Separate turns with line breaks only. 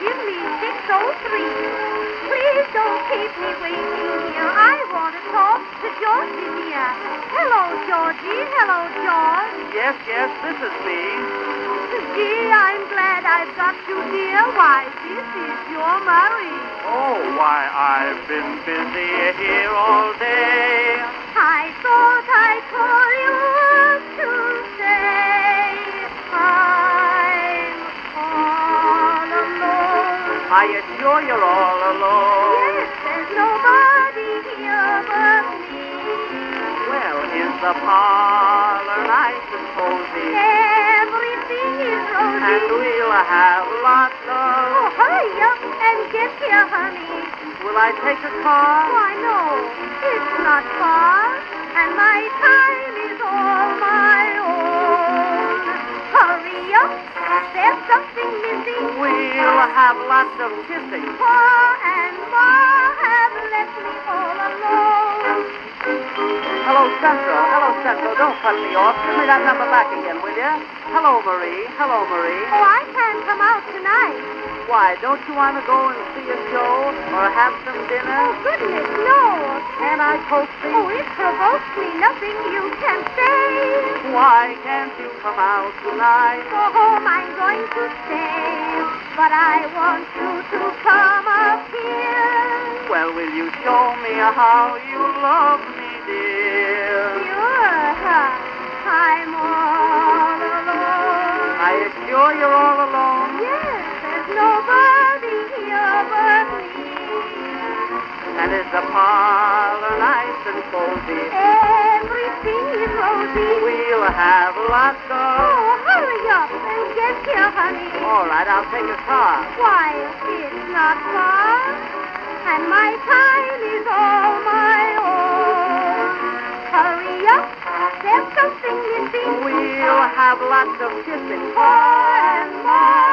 give me 603. Please don't keep me waiting here. I want to talk to Georgie, dear. Hello, Georgie. Hello, George.
Yes, this is me.
Gee, I'm glad I've got you, dear. Why, this is your Murray.
Oh, why, I've been busy here all day.
I thought I'd call you to say I'm all alone.
Are you sure you're all alone?
Yes, there's nobody here but me.
Well, in the parlor, nice and cozy.
Everything is rosy.
And we'll have lots
Oh,
of...
hurry up and get here, honey.
Will I take a car?
Why, no, it's not far, and my time is all my own. Hurry up, there's something missing.
We'll have lots of kissing.
Pa and Ma have left me all alone.
Hello, Central. Don't cut me off. Give me that number back again, will you? Hello, Marie.
Oh, I can't come out tonight.
Why, don't you want to go and see a show or have some dinner?
Oh, goodness, no.
Can I coax you?
Oh, it provokes me. Nothing you can say.
Why can't you come out tonight?
Go home, I'm going to stay. But I want you to come up here.
Well, will you show me how you love me, dear?
Sure, I'm all alone.
Are you sure you're all alone?
Yes, there's nobody here but me.
And is the parlor nice and cozy?
Everything is rosy.
We'll have lots of...
Oh, hurry up and get here, honey.
All right, I'll take a car.
Why, it's not far, and my time is all my own. Hurry up, there's something missing.
We'll have lots of kissing.
Pa and Ma